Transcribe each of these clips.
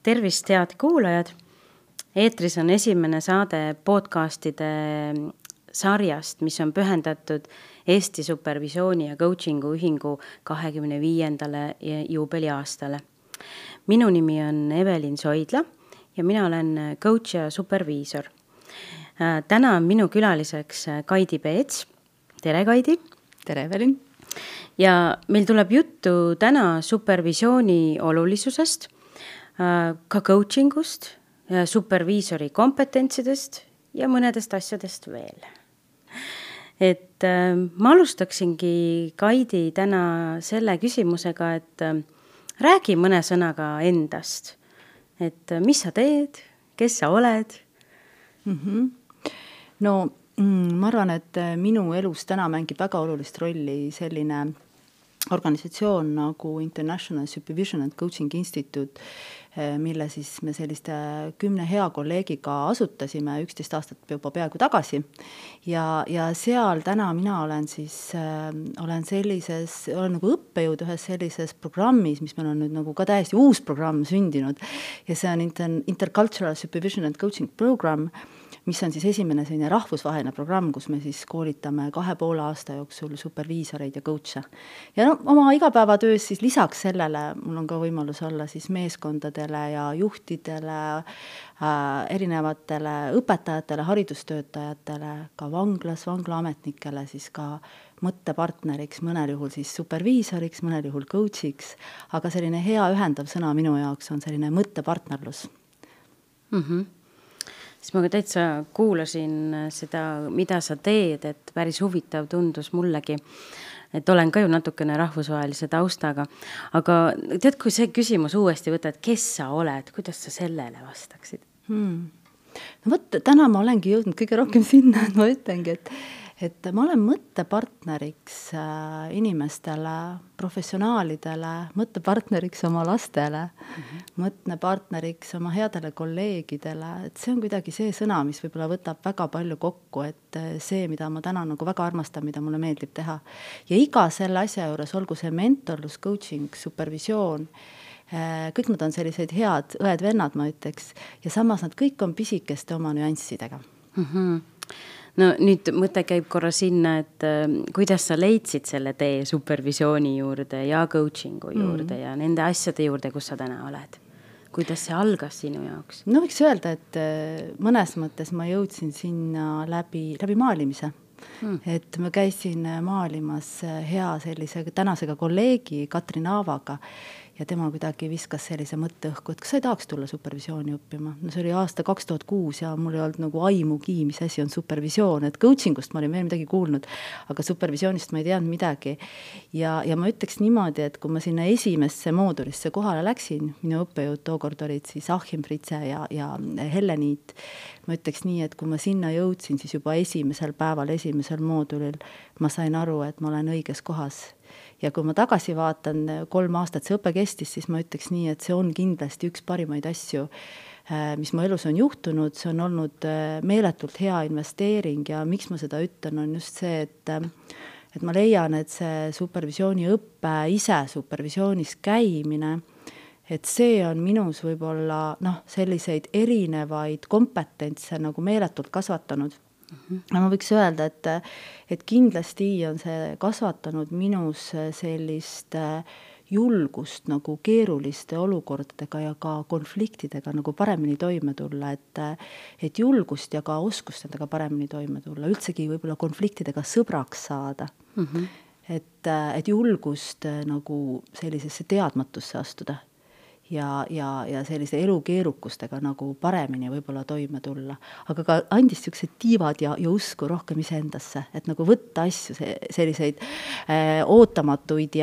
Tervist, head kuulajad! Eetris on esimene saade podcastide sarjast, mis on pühendatud Eesti Supervisiooni ja Coachingu ühingu 25. juubeliaastale. Minu nimi on Evelin Soidla ja mina olen coach ja superviisor. Täna on minu külaliseks Kaidi Peets. Tere, Kaidi! Tere, Evelin! Ja meil tuleb juttu täna supervisiooni olulisusest, ka coachingust, superviisori kompetentsidest ja mõnedest asjadest veel. Ma alustaksingi Kaidi täna selle küsimusega, et räägi mõne sõnaga endast. Mis sa teed, kes sa oled? No, ma arvan, et minu elus täna mängib väga olulist rolli selline organisatsioon nagu International Supervision and Coaching Institute, mille siis me selliste 10 hea kolleegiga asutasime 11 aastat juba peaaegu tagasi. Ja seal täna mina olen nagu õppejõud ühes sellises programmis, mis meil on nüüd nagu ka täiesti uus programm sündinud. Ja see on Intercultural Supervision and Coaching Program, mis on siis esimene selline rahvusvaheline programm, kus me siis koolitame 2,5 aasta jooksul superviisoreid ja coach'e. Ja oma igapäevatöös siis lisaks sellele mul on ka võimalus olla siis meeskondadele ja juhtidele, erinevatele õpetajatele, haridustöötajatele, ka vanglaametnikele siis ka mõttepartneriks, mõnel juhul siis superviisoriks, mõnel juhul coach'iks, aga selline hea ühendav sõna minu jaoks on selline mõttepartnerlus. Siis ma täitsa kuulasin seda, mida sa teed, et päris huvitav tundus mullegi, et olen ka ju natukene rahvusvahelise taustaga. Aga tead, kui see küsimus uuesti võtad, kes sa oled, kuidas sa sellele vastaksid? No võt, täna ma olengi jõudnud kõige rohkem sinna, et ma ütlengi, et ma olen mõttepartneriks inimestele, professionaalidele, mõttepartneriks oma lastele, mõttepartneriks oma headele kolleegidele, et see on kuidagi see sõna, mis võib-olla võtab väga palju kokku, et see, mida ma täna nagu väga armastan, mida mulle meeldib teha. Ja iga selle asja juures, olgu see mentorlus, coaching, supervisioon, kõik nad on sellised head õed-vennad, ma ütleks, ja samas nad kõik on pisikeste oma nüanssidega. No nüüd mõte käib korra sinna, et kuidas sa leidsid selle tee supervisiooni juurde ja coachingu juurde ja nende asjade juurde, kus sa täna oled? Kuidas see algas sinu jaoks? No võiks öelda, et mõnes mõttes ma jõudsin sinna läbi maalimise. Et ma käisin maalimas hea sellise tänasega kolleegi Katrin Aavaga ja tema kuidagi viskas sellise mõtteõhku, et kas sa ei tahaks tulla supervisiooni õppima? No see oli aasta 2006 ja mul ei olnud nagu aimugi, mis asi on supervisioon, et coachingust ma olin veel midagi kuulnud, aga supervisioonist ma ei teadnud midagi. Ja ma ütleks niimoodi, et kui ma sinna esimesse moodulisse kohale läksin, minu õppejõud tookord olid siis Achim Fritze ja Helle Niit, ma ütleks nii, et kui ma sinna jõudsin, siis juba esimesel päeval, esimesel moodulil ma sain aru, et ma olen õiges kohas. Ja kui ma tagasi vaatan 3 aastat see õpe kestis, siis ma ütleks nii, et see on kindlasti üks parimaid asju, mis mu elus on juhtunud. See on olnud meeletult hea investeering ja miks ma seda ütlen, on just see, et ma leian, et see supervisiooni õppe ise supervisioonis käimine, et see on minus võib-olla selliseid erinevaid kompetentse nagu meeletult kasvatanud. Ma võiks öelda, et kindlasti on see kasvatanud minus sellist julgust nagu keeruliste olukordadega ja ka konfliktidega nagu paremini toime tulla, et julgust ja ka oskust nendega paremini toime tulla, üldsegi võib-olla konfliktidega sõbraks saada, et julgust nagu sellisesse teadmatusse astuda. Ja sellise elukeerukustega nagu paremini võib-olla toime tulla. Aga ka andis sellised tiivad ja usku rohkem iseendasse, et nagu võtta asju selliseid ootamatuid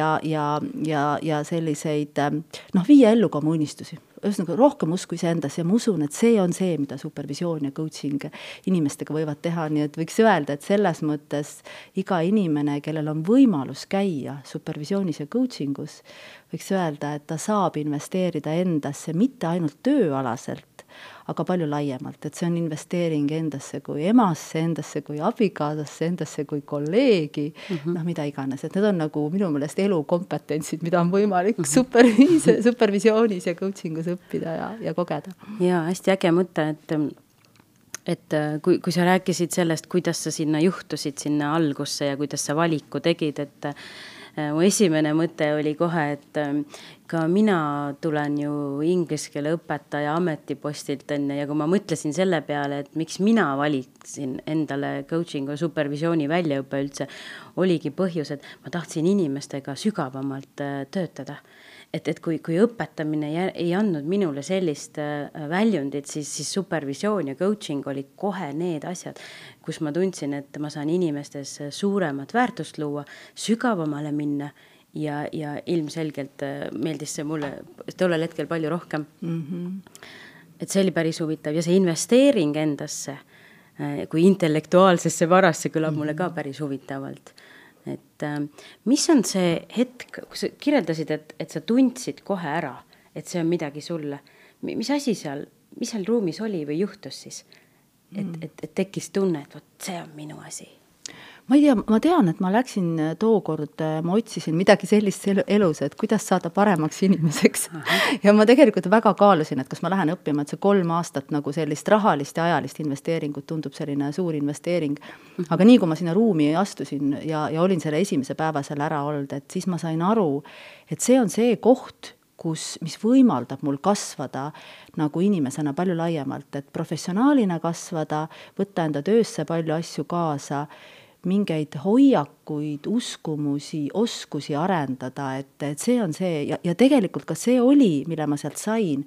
ja selliseid, viia ellu ka mu unistusi. Ühesõnaga rohkem usku iseendasse ja ma usun, et see on see, mida supervisioon ja coaching inimestega võivad teha, nii et võiks öelda, et selles mõttes iga inimene, kellel on võimalus käia supervisioonis ja coachingus, võiks öelda, et ta saab investeerida endasse mitte ainult tööalaselt, aga palju laiemalt, et see on investeering endasse kui emasse, endasse kui abikaasasse, endasse kui kolleegi, noh, mida iganes, et need on nagu minu meelest elukompetentsid, mida on võimalik supervisioonis ja coachingus õppida ja kogeda. Ja hästi äge mõte, et kui sa rääkisid sellest, kuidas sa sinna juhtusid sinna algusse ja kuidas sa valiku tegid, et mu esimene mõte oli kohe, et ka mina tulen ju inglise keele õpetaja ametipostilt enne ja kui ma mõtlesin selle peale, et miks mina valitsin endale coaching ja supervisiooni väljaõppe üldse, oligi põhjus, et ma tahtsin inimestega sügavamalt töötada. Et kui õpetamine ei andnud minule sellist väljundit, siis supervisioon ja coaching oli kohe need asjad, kus ma tundsin, et ma saan inimestes suuremat väärtust luua, sügavamale minna ja ilmselgelt meeldis see mulle tollel hetkel palju rohkem. Et see oli päris huvitav ja see investeering endasse kui intellektuaalsesse varasse kõlab mulle ka päris huvitavalt. Et mis on see hetk, kui sa kirjeldasid, et sa tundsid kohe ära, et see on midagi sulle, mis asi seal, mis seal ruumis oli või juhtus siis, et tekkis tunne, et võt, see on minu asi? Ma ei tea, ma tean, et ma läksin tookord, ma otsisin midagi sellist elus, et kuidas saada paremaks inimeseks. Ja ma tegelikult väga kaalusin, et kas ma lähen õppima, et see 3 aastat nagu sellist rahalist ja ajalist investeeringut tundub selline suur investeering. Aga nii, kui ma sinna ruumi astusin ja olin selle esimese päeva seal ära olnud, et siis ma sain aru, et see on see koht, mis võimaldab mul kasvada nagu inimesena palju laiemalt, et professionaalina kasvada, võtta enda töösse palju asju kaasa, mingeid hoiakuid, uskumusi, oskusi arendada, et see on see ja tegelikult ka see oli, mille ma sealt sain,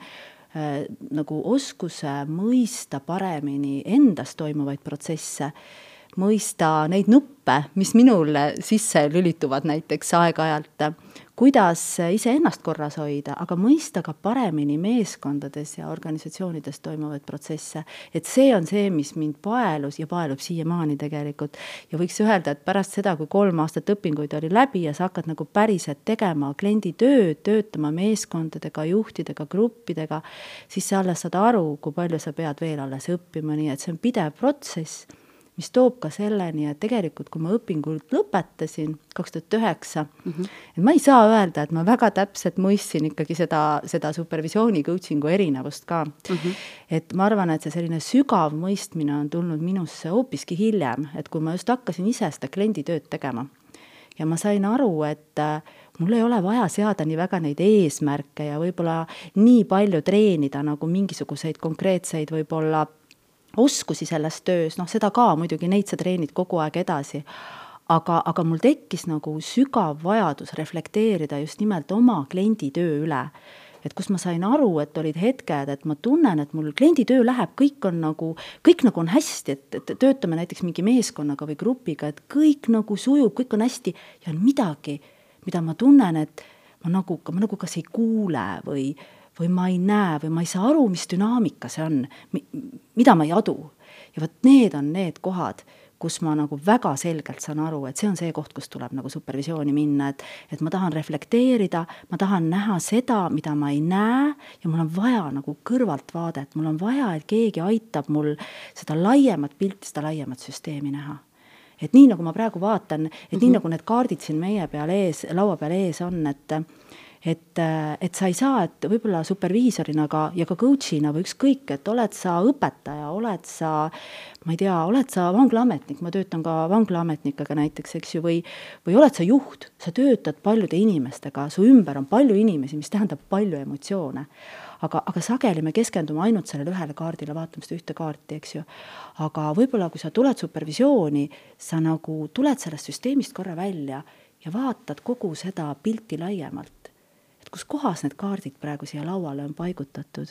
nagu oskuse mõista paremini endas toimuvaid protsesse, mõista neid nuppe, mis minule sisse lülituvad näiteks aeg-ajalt, kuidas ise ennast korras hoida, aga mõista ka paremini meeskondades ja organisatsioonides toimuvaid protsesse. Et see on see, mis mind paelus ja paelub siiamaani tegelikult. Ja võiks öelda, et pärast seda, kui 3 aastat õpinguid oli läbi ja sa hakkad nagu päriselt tegema kliendi tööd, töötama meeskondadega, juhtidega, gruppidega, siis sa alles saad aru, kui palju sa pead veel alles õppima, nii et see on pidev protsess, mis toob ka selleni, et tegelikult kui ma õpingult lõpetasin 2009, et ma ei saa öelda, et ma väga täpselt mõistsin ikkagi seda supervisiooni coachingu erinevust ka. Et ma arvan, et see selline sügav mõistmine on tulnud minusse hoopiski hiljem, et kui ma just hakkasin ise seda klienditööd tegema ja ma sain aru, et mul ei ole vaja seada nii väga neid eesmärke ja võib-olla nii palju treenida nagu mingisuguseid konkreetseid võib-olla oskusi selles töös, seda ka muidugi neid sa treenid kogu aeg edasi, aga mul tekkis nagu sügav vajadus reflekteerida just nimelt oma klienditöö üle, et kus ma sain aru, et olid hetked, et ma tunnen, et mul klienditöö läheb, kõik nagu on hästi, et töötame näiteks mingi meeskonnaga või grupiga, et kõik nagu sujub, kõik on hästi ja on midagi, mida ma tunnen, et ma nagu kas ei kuule või ma ei näe või ma ei saa aru, mis dünaamika see on, mida ma ei adu. Ja võt need on need kohad, kus ma nagu väga selgelt saan aru, et see on see koht, kus tuleb nagu supervisiooni minna, et ma tahan reflekteerida, ma tahan näha seda, mida ma ei näe ja mul on vaja nagu kõrvalt vaadet, mul on vaja, et keegi aitab mul seda laiemat pilti, seda laiemat süsteemi näha. Et nii nagu ma praegu vaatan, et nii nagu need kaardid siin meie peal ees, laua peal ees on, et sa ei saa, et võib-olla superviisorina ja ka coachina või ükskõik, et oled sa õpetaja, oled sa, ma ei tea, oled sa vanglaametnik, ma töötan ka vanglaametnikega näiteks, eks ju, või oled sa juht, sa töötad paljude inimestega, su ümber on palju inimesi, mis tähendab palju emotsioone. Aga sageli me keskendume ainult sellele ühele kaardile, vaatame seda ühte kaarti, eks ju. Aga võib-olla, kui sa tuled supervisiooni, sa nagu tuled sellest süsteemist korra välja ja vaatad kogu seda pilti laiemalt. Kus kohas need kaardid praegu siia lauale on paigutatud.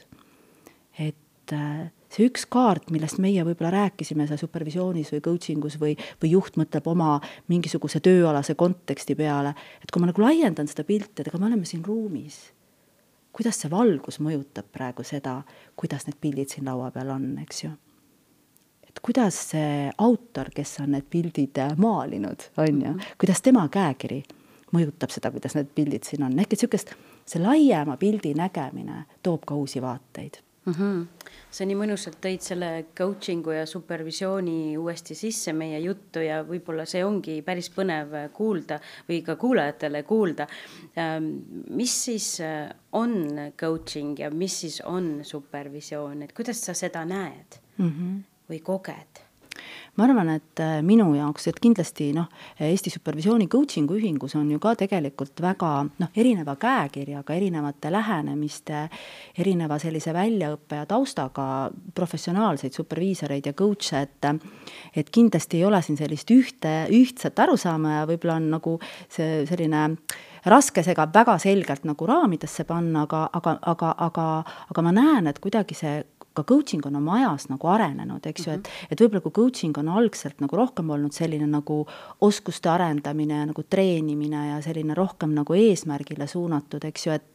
Et see üks kaart, millest meie võib-olla rääkisime sa supervisioonis või coachingus või juht mõtleb oma mingisuguse tööalase konteksti peale, et kui ma nagu laiendan seda pilti, ega me oleme siin ruumis, kuidas see valgus mõjutab praegu seda, kuidas need pildid siin laua peal on, eks ju. Et kuidas see autor, kes on need pildid maalinud, on ju, kuidas tema käekiri mõjutab seda, kuidas need pildid siin on. Ehk et see laiema pildi nägemine toob ka uusi vaateid. Sa nii mõnusalt tõid selle coachingu ja supervisiooni uuesti sisse meie juttu ja võib-olla see ongi päris põnev kuulda või ka kuulajatele kuulda. Mis siis on coaching ja mis siis on supervisioon, et kuidas sa seda näed või koged? Ma arvan, et minu jaoks, et kindlasti Eesti supervisiooni coachingu ühingus on ju ka tegelikult väga erineva käekirjaga, erinevate lähenemiste, erineva sellise väljaõppe ja taustaga professionaalseid superviisoreid ja coach'e, et kindlasti ei ole siin sellist ühtset arusaama ja võib-olla on nagu see selline raske sega väga selgelt nagu raamidesse panna, aga ma näen, et kuidagi see ka coaching on oma ajas nagu arenenud, eks ju, et võib-olla kui coaching on algselt nagu rohkem olnud selline nagu oskuste arendamine, nagu treenimine ja selline rohkem nagu eesmärgile suunatud, eks ju,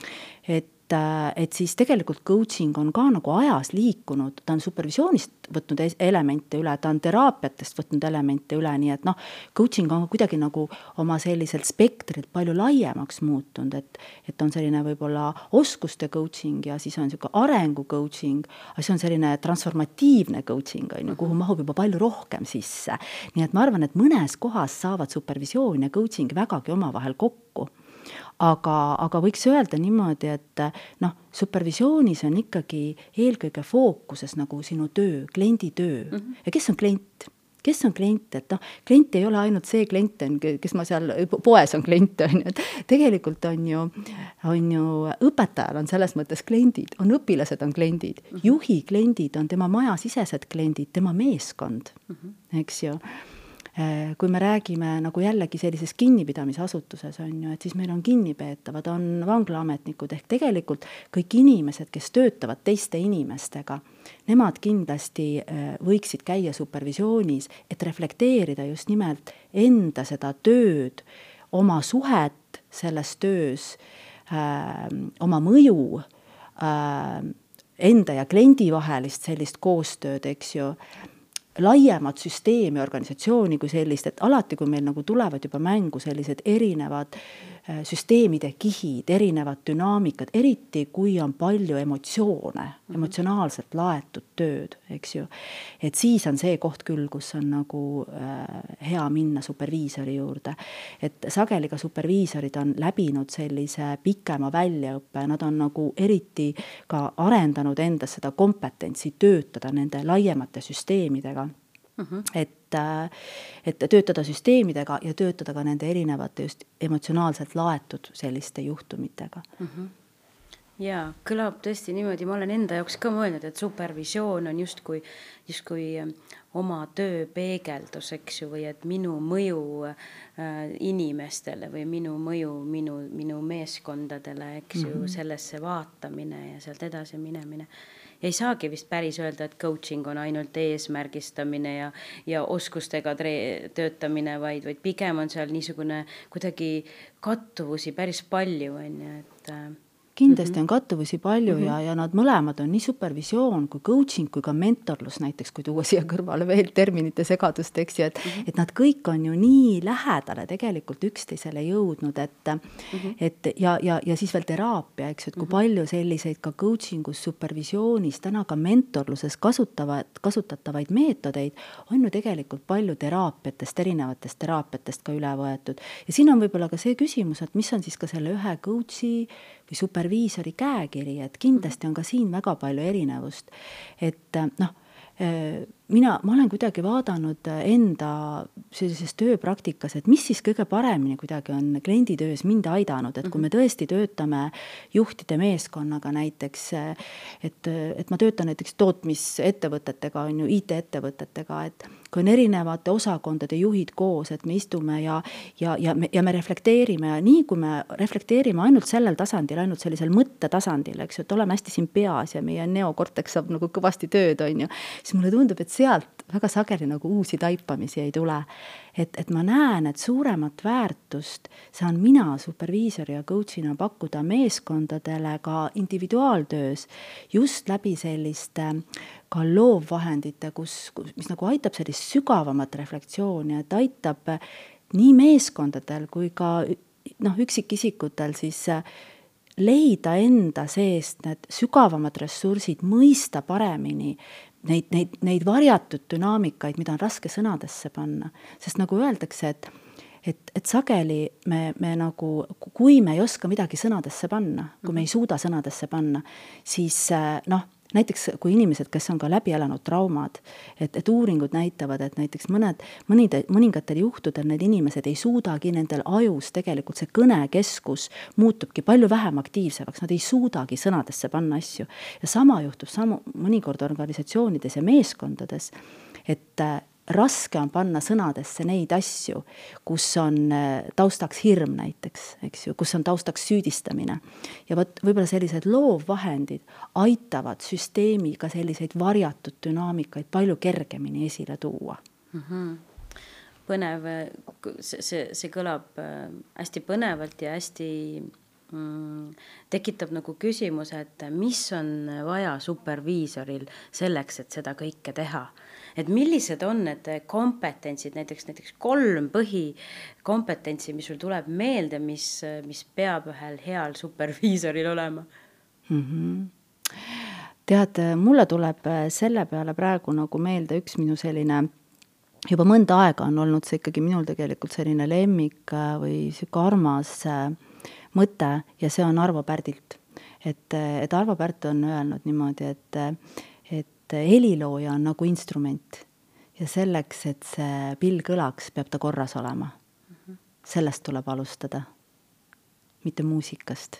et siis tegelikult coaching on ka nagu ajas liikunud, ta on supervisioonist võtnud elemente üle, ta on teraapiatest võtnud elemente üle, nii et coaching on kuidagi nagu oma selliselt spektrilt palju laiemaks muutunud, et on selline võib-olla oskuste coaching ja siis on selline arengu coaching, aga see on selline transformatiivne coaching, kuhu mahub juba palju rohkem sisse. Nii et ma arvan, et mõnes kohas saavad supervisioon ja coaching vägagi omavahel kokku. Aga võiks öelda niimoodi, et supervisioonis on ikkagi eelkõige fookuses nagu sinu töö, kliendi töö. Ja kes on klient? Kes on klient? Et klient ei ole ainult see klient, kes ma seal poes on klient. Et tegelikult on ju õpetajal on selles mõttes kliendid, on õpilased on kliendid, juhi kliendid on tema majasisesed kliendid, tema meeskond, eks ju. Kui me räägime nagu jällegi sellises kinnipidamisasutuses on ju, et siis meil on kinnipeetavad, on vanglaametnikud ehk tegelikult kõik inimesed, kes töötavad teiste inimestega, nemad kindlasti võiksid käia supervisioonis, et reflekteerida just nimelt enda seda tööd, oma suhet selles töös, oma mõju, enda ja kliendi vahelist sellist koostööd, eks ju, laiemat süsteemi, organisatsiooni kui sellist, et alati, kui meil nagu tulevad juba mängu sellised erinevad süsteemide kihid, erinevad dünaamikad, eriti kui on palju emotsioone, emotsionaalselt laetud tööd, eks ju. Et siis on see koht küll, kus on nagu hea minna superviisori juurde. Et sageli ka superviisorid on läbinud sellise pikema väljaõppe, nad on nagu eriti ka arendanud endas seda kompetentsi töötada nende laiemate süsteemidega. Et töötada süsteemidega ja töötada ka nende erinevate just emotsionaalselt laetud selliste juhtumitega. Jaa, kõlab tõesti niimoodi, ma olen enda jaoks ka mõelnud, et supervisioon on justkui oma töö peegeldus, eks ju, või et minu mõju inimestele või minu mõju minu meeskondadele, eks ju, sellesse vaatamine ja sealt edasi minemine. Ei saagi vist päris öelda, et coaching on ainult eesmärgistamine ja oskustega töötamine, vaid pigem on seal niisugune kuidagi kattuvusi päris palju, et kindlasti on kattuvusi palju ja nad mõlemad on nii supervisioon kui coaching kui ka mentorlus näiteks, kui tuua siia kõrvale veel terminite segadust, eks ju, et nad kõik on ju nii lähedale tegelikult üksteisele jõudnud, et ja siis veel teraapia, eks ju, et kui palju selliseid ka coachingus, supervisioonis, täna ka mentorluses kasutatavaid meetodeid on ju tegelikult palju teraapiatest, erinevatest teraapiatest ka üle võetud. Ja siin on võib-olla ka see küsimus, et mis on siis ka selle ühe coachi või superviisori käekiri, et kindlasti on ka siin väga palju erinevust. Et ma olen kuidagi vaadanud enda sellises tööpraktikas, et mis siis kõige paremini kuidagi on klienditöös mind aidanud, et kui me tõesti töötame juhtide meeskonnaga näiteks, et ma töötan näiteks tootmisettevõtetega, on ju IT-ettevõtetega, et kui on erinevate osakondade juhid koos, et me istume ja me reflekteerime ja nii kui me reflekteerime ainult sellel tasandil, ainult sellisel mõttetasandil, eks ju, et oleme hästi siin peas ja meie neokorteks saab nagu kõvasti tööd, on ju, siis mulle tundub, et sealt väga sageli nagu uusi taipamisi ei tule. Et ma näen, et suuremat väärtust saan mina superviisori ja coachina pakkuda meeskondadele ka individuaaltöös just läbi selliste ka loovvahendite, mis nagu aitab sellist sügavamat reflektsiooni, et aitab nii meeskondadel kui ka üksikisikutel siis leida enda seest need sügavamad ressursid, mõista paremini neid varjatud dünaamikaid, mida on raske sõnadesse panna. Sest nagu öeldakse, et sageli me nagu, kui me ei oska midagi sõnadesse panna, kui me ei suuda sõnadesse panna, siis näiteks kui inimesed, kes on ka läbi elanud traumad, et uuringud näitavad, et näiteks mõningatel juhtudel need inimesed ei suudagi, nendel ajus tegelikult see kõnekeskus muutubki palju vähem aktiivsevaks, nad ei suudagi sõnadesse panna asju. Ja sama juhtub mõnikord organisatsioonides ja meeskondades, et raske on panna sõnadesse neid asju, kus on taustaks hirm näiteks, eks ju, kus on taustaks süüdistamine. Ja võib-olla sellised loovvahendid aitavad süsteemiga selliseid varjatud dünaamikaid palju kergemini esile tuua. Põnev, see kõlab hästi põnevalt ja hästi tekitab nagu küsimus, et mis on vaja superviisoril selleks, et seda kõike teha. Et millised on need kompetentsid, näiteks 3 põhikompetentsi, mis sul tuleb meelde, mis peab ühel heal superviisoril olema? Tead, mulle tuleb selle peale praegu nagu meelde üks minu selline, juba mõnda aega on olnud see ikkagi minul tegelikult selline lemmik või siuke armas mõte ja see on Arvo Pärdilt. Et Arvo Pärt on öelnud niimoodi, et helilooja on nagu instrument ja selleks, et see pill kõlaks, peab ta korras olema. Sellest tuleb alustada, mitte muusikast.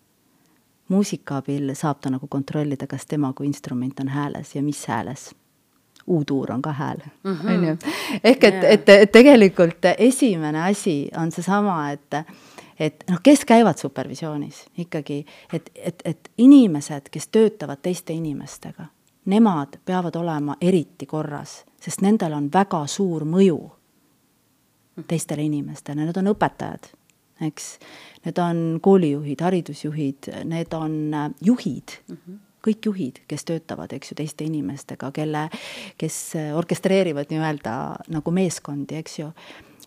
Muusika abil saab ta nagu kontrollida, kas tema kui instrument on hääles ja mis hääles. U-tuur on ka hääl. Ehk et tegelikult esimene asi on see sama, et kes käivad supervisioonis ikkagi, et inimesed, kes töötavad teiste inimestega, nemad peavad olema eriti korras, sest nendel on väga suur mõju teistele inimestele. Need on õpetajad, eks? Need on koolijuhid, haridusjuhid, need on juhid, kõik juhid, kes töötavad, eks ju, teiste inimestega, kes orkestreerivad nii-öelda nagu meeskondi, eks ju.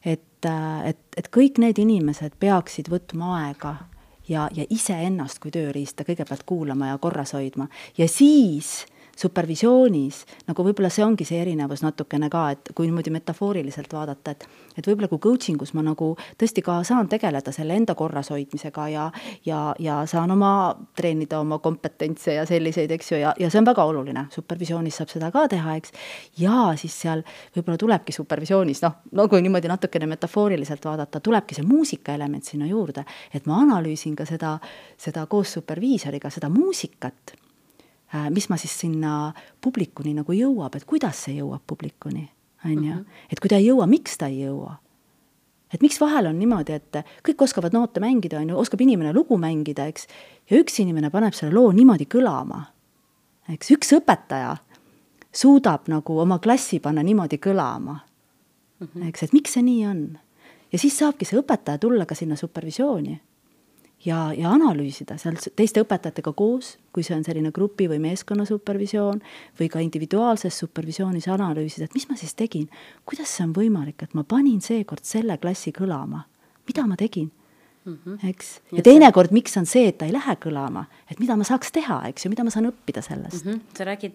Et kõik need inimesed peaksid võtma aega ja ise ennast kui tööriista kõigepealt kuulama ja korras hoidma. Ja siis supervisioonis, nagu võib-olla see ongi see erinevus natukene ka, et kui niimoodi metafooriliselt vaadata, et võib-olla kui coachingus ma nagu tõesti ka saan tegeleda selle enda korras hoidmisega ja saan treenida oma kompetentse ja selliseid, eks ju, ja see on väga oluline. Supervisioonis saab seda ka teha, eks. Ja siis seal võib-olla tulebki supervisioonis, kui niimoodi natukene metafooriliselt vaadata, tulebki see muusika element sinna juurde, et ma analüüsin ka seda koos superviisoriga, seda muusikat, mis ma siis sinna publikuni nagu jõuab, et kuidas see jõuab publikuni, on ju? Et kui ta ei jõua, miks ta ei jõua? Et miks vahel on niimoodi, et kõik oskavad noote mängida, on ju, oskab inimene lugu mängida, eks, ja üks inimene paneb selle loo niimoodi kõlama, eks, üks õpetaja suudab nagu oma klassi panna niimoodi kõlama, eks, et miks see nii on? Ja siis saabki see õpetaja tulla ka sinna supervisiooni ja analüüsida seal teiste õpetajatega koos, kui see on selline grupi või meeskonna supervisioon või ka individuaalses supervisioonis analüüsida, et mis ma siis tegin, kuidas see on võimalik, et ma panin seekord selle klassi kõlama, mida ma tegin, eks? Ja teinekord, miks on see, et ta ei lähe kõlama, et mida ma saaks teha, eks ju, mida ma saan õppida sellest. Sa räägid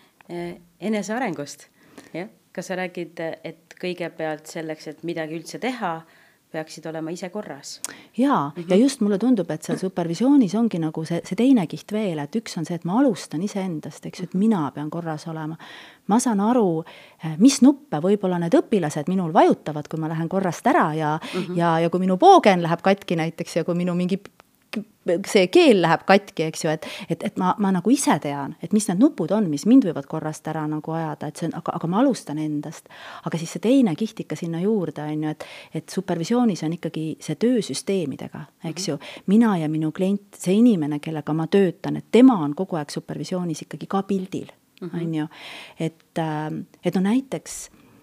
enesearengust, jah? Kas sa räägid, et kõigepealt selleks, et midagi üldse teha, peaksid olema ise korras. Ja just mulle tundub, et seal supervisioonis ongi nagu see teine kiht veel, et üks on see, et ma alustan ise endast, eks, et mina pean korras olema. Ma saan aru, mis nuppe võib-olla need õpilased minul vajutavad, kui ma lähen korrast ära ja kui minu poogen läheb katki näiteks ja kui minu mingi see keel läheb katki, eks ju, et ma nagu ise tean, et mis need nupud on, mis mind võivad korrast ära nagu ajada, et see on, aga ma alustan endast. Aga siis see teine kiht ikka sinna juurde on ju, et supervisioonis on ikkagi see töösüsteemidega, eks ju. Mina ja minu klient, see inimene, kellega ma töötan, et tema on kogu aeg supervisioonis ikkagi ka pildil, on ju. Et no näiteks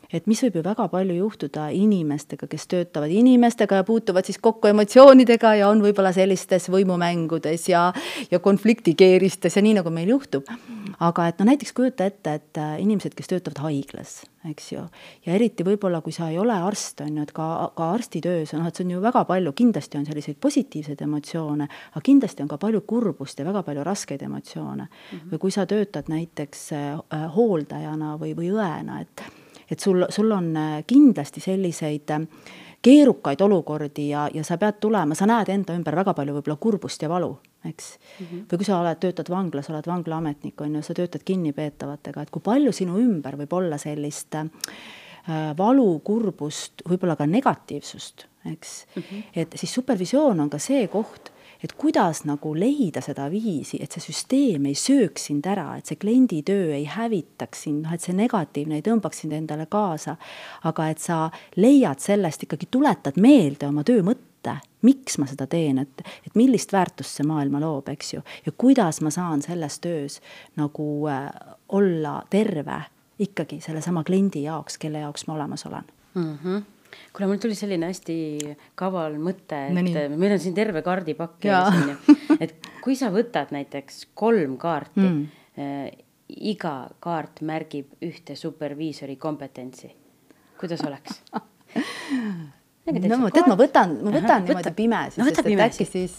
et mis võib ju väga palju juhtuda inimestega, kes töötavad inimestega ja puutuvad siis kokku emotsioonidega ja on võib-olla sellistes võimumängudes ja konfliktikeeristes ja nii nagu meil juhtub. Aga et no näiteks kujuta ette, et inimesed, kes töötavad haiglas, eks ju, ja eriti võib-olla, kui sa ei ole arst, on ju, et ka arstitöös on, et see on ju väga palju, kindlasti on selliseid positiivseid emotsioone, aga kindlasti on ka palju kurbust ja väga palju raskeid emotsioone. Või kui sa töötad näiteks hooldajana või õena, et sul on kindlasti selliseid keerukaid olukordi ja sa pead tulema, sa näed enda ümber väga palju võib-olla kurbust ja valu, eks. Või kui sa töötad vanglas, oled vanglaametnik, on ju, sa töötad kinnipeetavatega, et kui palju sinu ümber võib olla sellist valu, kurbust, võib-olla ka negatiivsust, eks. Et siis supervisioon on ka see koht, et kuidas nagu leida seda viisi, et see süsteem ei sööks sind ära, et see kliendi töö ei hävitaks sind, et see negatiivne ei tõmbaks sind endale kaasa, aga et sa leiad sellest ikkagi, tuletad meelde oma töö mõtte, miks ma seda teen, et millist väärtust see maailma loob, eks ju, ja kuidas ma saan selles töös nagu olla terve ikkagi selle sama kliendi jaoks, kelle jaoks ma olemas olen. Kuule, mul tuli selline hästi kaval mõte, et meil on siin terve kaardipakk, et kui sa võtad näiteks 3 kaarti, iga kaart märgib ühte superviisori kompetentsi. Kuidas oleks? No ma võtan niimoodi pimesi, sest et äkki siis...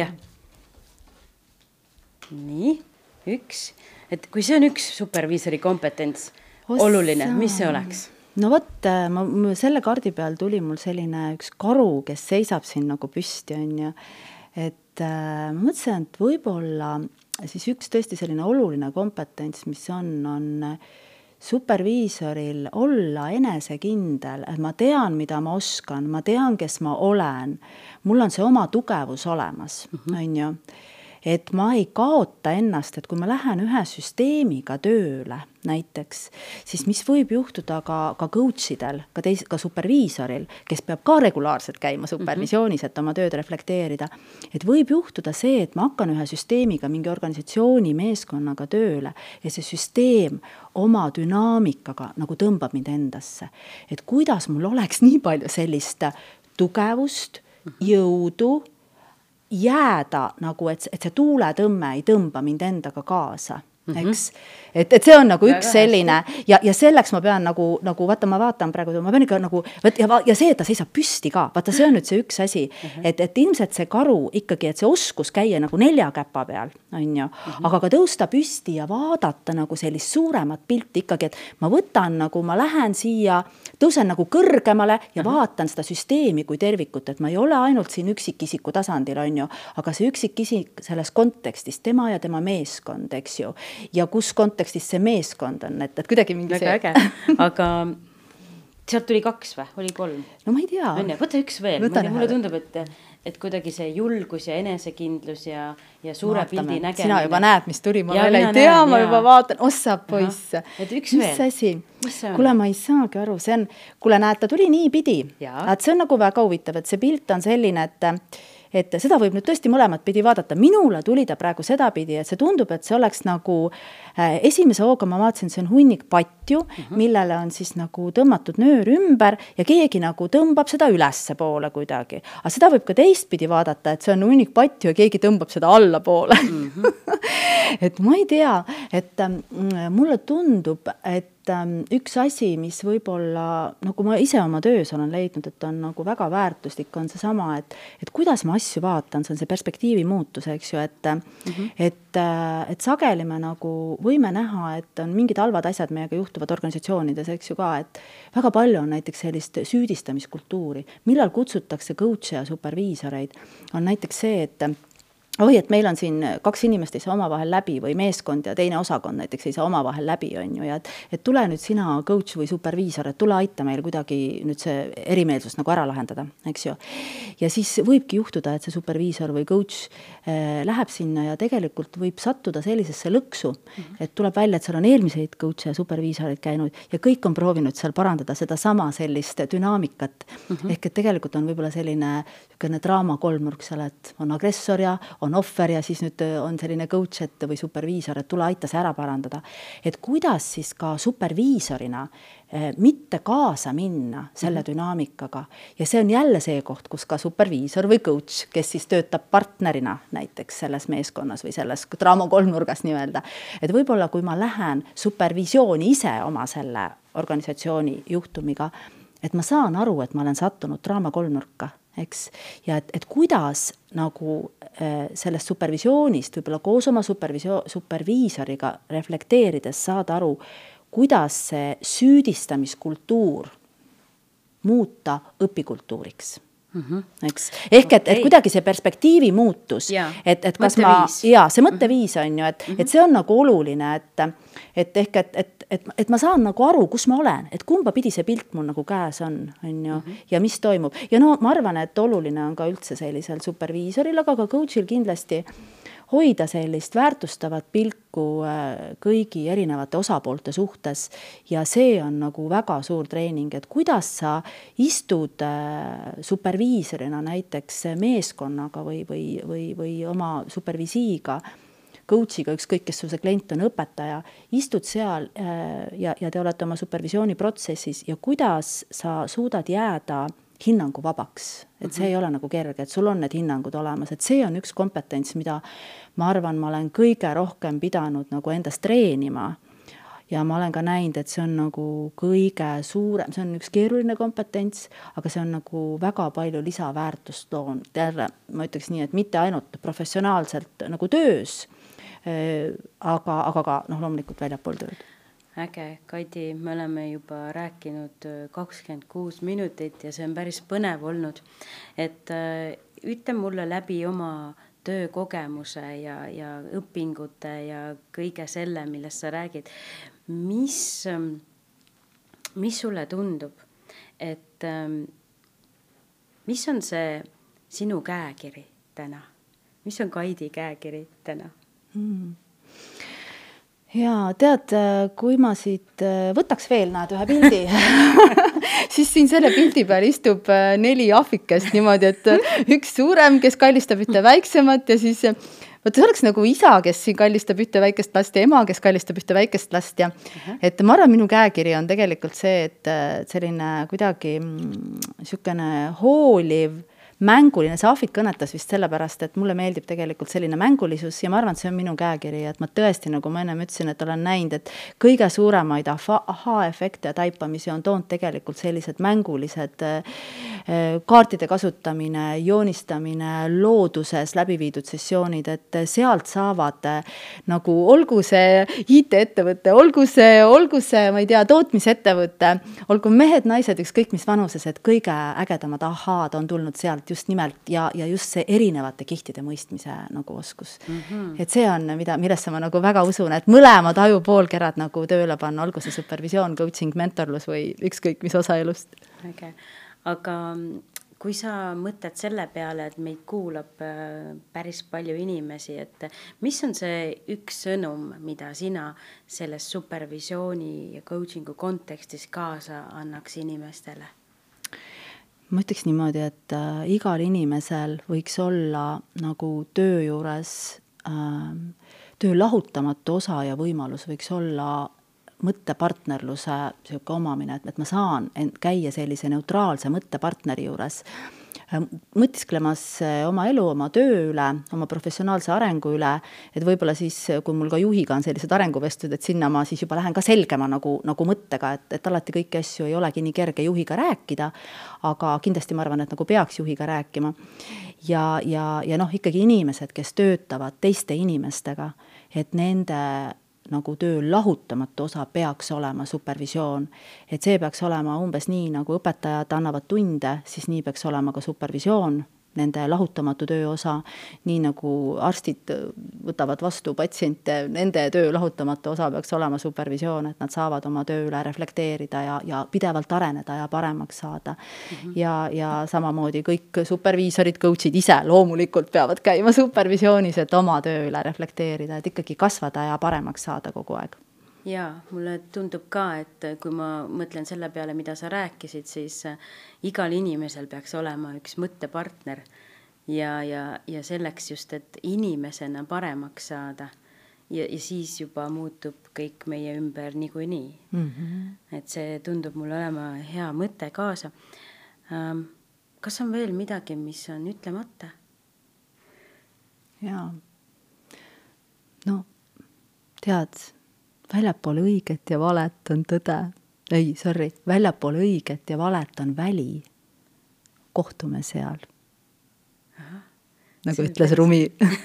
Nii, 1. Et kui see on üks superviisori kompetents, oluline, mis see oleks? No vot, selle kaardi peal tuli mul selline üks karu, kes seisab siin nagu püsti, on ju. Et ma mõtlesin, et võib-olla siis üks tõesti selline oluline kompetents, mis on superviisoril olla enesekindel, et ma tean, mida ma oskan, ma tean, kes ma olen, mul on see oma tugevus olemas, on ju. Et ma ei kaota ennast, et kui ma lähen ühe süsteemiga tööle näiteks, siis mis võib juhtuda ka coachidel, ka superviisoril, kes peab ka regulaarselt käima supervisioonis, et oma tööd reflekteerida, et võib juhtuda see, et ma hakkan ühe süsteemiga, mingi organisatsiooni meeskonnaga tööle ja see süsteem oma dünaamikaga nagu tõmbab mind endasse. Et kuidas mul oleks nii palju sellist tugevust, jõudu, jääda nagu, et see tuuletõmme ei tõmba mind endaga kaasa, eks. Et see on nagu üks selline ja selleks ma pean nagu vaata, ma vaatan praegu, ma pean ikka nagu, ja see, et ta seisab püsti ka, vaata, see on nüüd see üks asi, et ilmselt see karu ikkagi, et see oskus käia nagu 4 käpa peal, on ju, aga ka tõusta püsti ja vaadata nagu sellist suuremat pilti ikkagi, et ma võtan nagu, ma lähen siia, tõusen nagu kõrgemale ja vaatan seda süsteemi kui tervikut, et ma ei ole ainult siin üksikisiku tasandil, on ju, aga see üksikisik selles kontekstis, tema ja tema meeskond, eks ju, ja kus kontekstis see meeskond on, et kuidagi mingi see... Väga äge, aga sealt tuli 2 või? Oli 3? No ma ei tea. Võta üks veel. Mulle tundub, et kuidagi see julgus ja enesekindlus ja suure pildi nägemine. Sina juba näed, mis tuli, ma veel ei tea, ma juba vaatan, ossa poiss. Et üks veel. Mis asi? Kuule, ma ei saagi aru, see on, kuule näed, ta tuli nii pidi. Et see on nagu väga huvitav, et see pilt on selline, et seda võib nüüd tõesti mõlemat pidi vaadata. Minule tuli ta praegu seda pidi, et see tundub, et see oleks nagu esimese hooga ma vaatasin, see on hunnik patju, millele on siis nagu tõmmatud nöör ümber ja keegi nagu tõmbab seda ülesse poole kuidagi. Aga seda võib ka teistpidi vaadata, et see on hunnik patju ja keegi tõmbab seda alla poole. Et ma ei tea, et mulle tundub, et üks asi, mis võib-olla, nagu ma ise oma töös olen leidnud, et on nagu väga väärtuslik, on see sama, et kuidas ma asju vaatan, see on see perspektiivi muutus, eks ju, et sageli me nagu võime näha, et on mingid halvad asjad meiega juhtuvad organisatsioonides, eks ju ka, et väga palju on näiteks sellist süüdistamiskultuuri, millal kutsutakse coach'e ja superviisoreid, on näiteks see, et meil on siin 2 inimest ei saa omavahel läbi või meeskond ja teine osakond näiteks ei saa omavahel läbi, on ju, ja et tule nüüd sina coach või superviisor, et tule aita meil kuidagi nüüd see erimeelsus nagu ära lahendada, eks ju. Ja siis võibki juhtuda, et see superviisor või coach läheb sinna ja tegelikult võib sattuda sellisesse lõksu, et tuleb välja, et seal on eelmiseid coach'e ja superviisoreid käinud ja kõik on proovinud seal parandada seda sama sellist dünaamikat. Ehk et tegelikult on võib-olla selline draama kolmnurk seal, et on agressor ja on ohver ja siis nüüd on selline coach või superviisor, et tule aita see ära parandada. Et kuidas siis ka superviisorina mitte kaasa minna selle dünaamikaga ja see on jälle see koht, kus ka superviisor või coach, kes siis töötab partnerina näiteks selles meeskonnas või selles draama kolmnurgas nii-öelda. Et võib-olla kui ma lähen supervisiooni ise oma selle organisatsiooni juhtumiga, et ma saan aru, et ma olen sattunud draama kolmnurka, eks? Ja et kuidas nagu sellest supervisioonist võib-olla koos oma superviisoriga reflekteerides saada aru, kuidas see süüdistamiskultuur muuta õpikultuuriks. Eks? Ehk et kuidagi see perspektiivi muutus, et kas see mõtteviis on ju, et see on nagu oluline, et ma saan nagu aru, kus ma olen, et kumba pidi see pilt mul nagu käes on ju, ja mis toimub. Ja no ma arvan, et oluline on ka üldse sellisel superviisoril, aga ka coachil kindlasti hoida sellist väärtustavat pilku kõigi erinevate osapoolte suhtes ja see on nagu väga suur treening, et kuidas sa istud superviisorina näiteks meeskonnaga või oma supervisiiga, coachiga, ükskõik, kes su see klient on õpetaja, istud seal ja te olete oma supervisiooni protsessis ja kuidas sa suudad jääda hinnangu vabaks, et see ei ole nagu kerge, et sul on need hinnangud olemas, et see on üks kompetents, mida ma arvan, ma olen kõige rohkem pidanud nagu endast treenima ja ma olen ka näinud, et see on nagu kõige suurem, see on üks keeruline kompetents, aga see on nagu väga palju lisaväärtust loonud. Jälle, ma ütleks nii, et mitte ainult professionaalselt nagu töös, aga ka loomulikult väljapool tööd. Äge, Kaidi, me oleme juba rääkinud 26 minutit ja see on päris põnev olnud. Et ütle mulle läbi oma töökogemuse ja õpingute ja kõige selle, millest sa räägid, mis sulle tundub, et mis on see sinu käekiri täna? Mis on Kaidi käekiri täna? Ja tead, kui ma siit võtaks veel ühe pildi, siis siin selle pildi peal istub 4 ahvikest niimoodi, et üks suurem, kes kallistab ühte väiksemat ja siis võtta, see oleks nagu isa, kes siin kallistab ühte väikest last ja ema, kes kallistab ühte väikest last ja et ma arvan, minu käekiri on tegelikult see, et selline kuidagi niisugune hooliv, mänguline, see ahvik kõnetas vist sellepärast, et mulle meeldib tegelikult selline mängulisus ja ma arvan, et see on minu käekiri, et ma tõesti, nagu ma enne ütlesin, et olen näinud, et kõige suuremaid aha-efekte ja taipamisi on toonud tegelikult sellised mängulised kaartide kasutamine, joonistamine, looduses läbi viidud sessioonid, et sealt saavad nagu olgu see IT-ettevõte, olgu see, ma ei tea, tootmisettevõte, olgu mehed, naised, ükskõik mis vanuses, et kõige ägedamad ahaad on tulnud sealt just nimelt ja just see erinevate kihtide mõistmise nagu oskus. Et see on, millesse ma nagu väga usun, et mõlemad ajupoolkerad nagu tööle panna, olgu see supervisioon, coaching, mentorlus või ükskõik mis osa elust. Okay. Aga kui sa mõtled selle peale, et meid kuulab päris palju inimesi, et mis on see üks sõnum, mida sina selles supervisiooni ja coachingu kontekstis kaasa annaks inimestele? Ma ütleks niimoodi, et igal inimesel võiks olla nagu töö juures töö lahutamatu osa ja võimalus võiks olla mõttepartnerluse omamine, et ma saan käia sellise neutraalse mõttepartneri juures, mõtisklemas oma elu, oma töö üle, oma professionaalse arengu üle, et võib-olla siis, kui mul ka juhiga on sellised arenguvestud, et sinna ma siis juba lähen ka selgema nagu mõttega, et alati kõiki asju ei olegi nii kerge juhiga rääkida, aga kindlasti ma arvan, et nagu peaks juhiga rääkima. Ja ikkagi inimesed, kes töötavad teiste inimestega, et nende nagu töö lahutamatu osa peaks olema supervisioon. Et see peaks olema umbes nii, nagu õpetajad annavad tunde, siis nii peaks olema ka supervisioon, nende lahutamatu töö osa, nii nagu arstid võtavad vastu patsiente, nende töö lahutamatu osa peaks olema supervisioon, et nad saavad oma töö üle reflekteerida ja pidevalt areneda ja paremaks saada. Ja samamoodi kõik superviisorid, coachid ise loomulikult peavad käima supervisioonis, et oma töö üle reflekteerida, et ikkagi kasvada ja paremaks saada kogu aeg. Jaa, mulle tundub ka, et kui ma mõtlen selle peale, mida sa rääkisid, siis igal inimesel peaks olema üks mõttepartner, ja selleks just, et inimesena paremaks saada ja siis juba muutub kõik meie ümber niikuinii. Et see tundub mulle olema hea mõte kaasa. Kas on veel midagi, mis on ütlemata? Jaa. No, tead, väljapool õiget ja valet on tõde. Väljapool õiget ja valet on väli. Kohtume seal. Nagu ütles Rumi.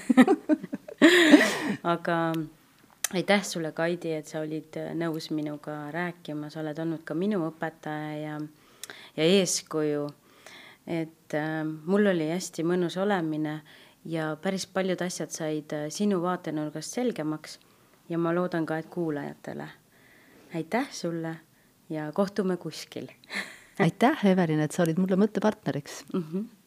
Aga aitäh sulle, Kaidi, et sa olid nõus minuga rääkima. Sa oled olnud ka minu õpetaja ja eeskuju. Et mul oli hästi mõnus olemine ja päris paljud asjad said sinu vaatenurgast selgemaks ja ma loodan ka, et kuulajatele. Aitäh sulle ja kohtume kuskil. Aitäh, Evelin, et sa olid mulle mõttepartneriks.